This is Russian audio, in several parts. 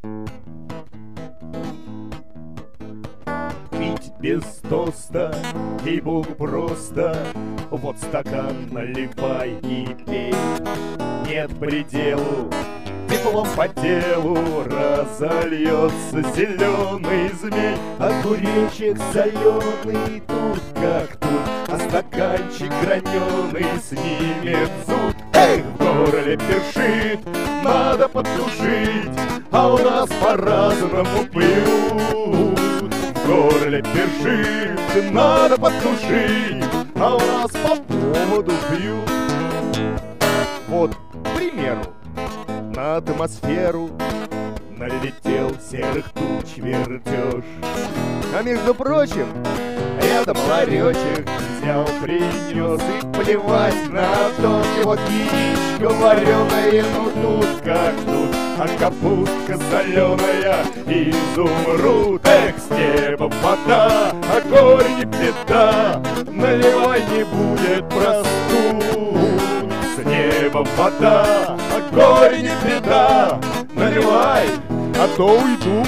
Пить без тоста, ей-богу, просто. Вот стакан наливай и пей. Нет пределу, теплом по телу разольется зеленый змей. Огуречек соленый тут как тут, а стаканчик граненый снимет зуд. Эх, в горле першит, надо потушить, а у нас по-разному пьют. В горле першит, надо потушить, а у нас по поводу пьют. Вот, к примеру, на атмосферу налетел серых туч вертеж. А между прочим, рядом ларечек взял, принес, и плевать на то, вот яичко вареное, ну тут как тут, а капустка соленая, изумруд. Эх, с неба вода, а горе не беда, наливай, не будет простуд. С неба вода, а горе не беда, наливай, а то уйду.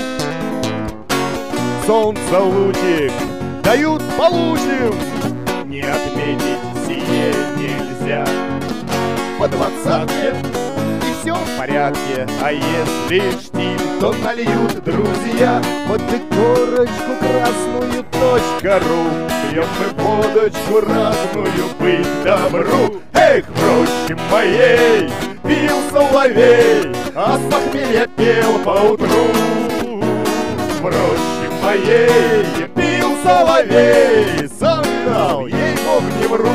Солнце лучик дают, получим, не отметить сие нельзя. По 20-ке и все в порядке, а если штиль, то нальют друзья. Под корочку красную .ру пьем мы водочку разную, быть добру. Эх, в роще моей пил соловей, а с похмелья пел поутру. В роще моей пил соловей, сам видал, ей-бог, не вру.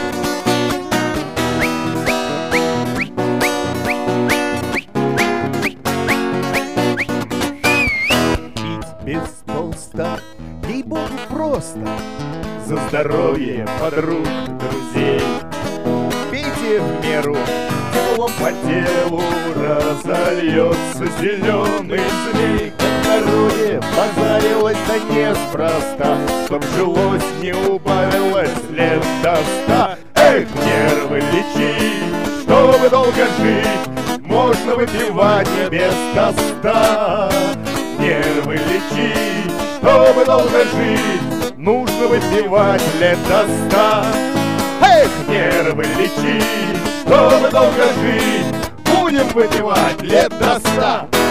Пить без тоста, ей-богу, просто. За здоровье подруг, друзей. Пейте в меру, теплом по телу разольется зеленый змей. Как народе позарилось, да неспроста, чтоб жилось, не убавилось лет до 100. Эх, нервы лечить, чтобы долго жить, можно выпивать без тоста. Нервы лечить, чтобы долго жить, нужно выпивать лет до 100. Эх, нервы лечить, чтобы долго жить, будем выпивать лет до 100.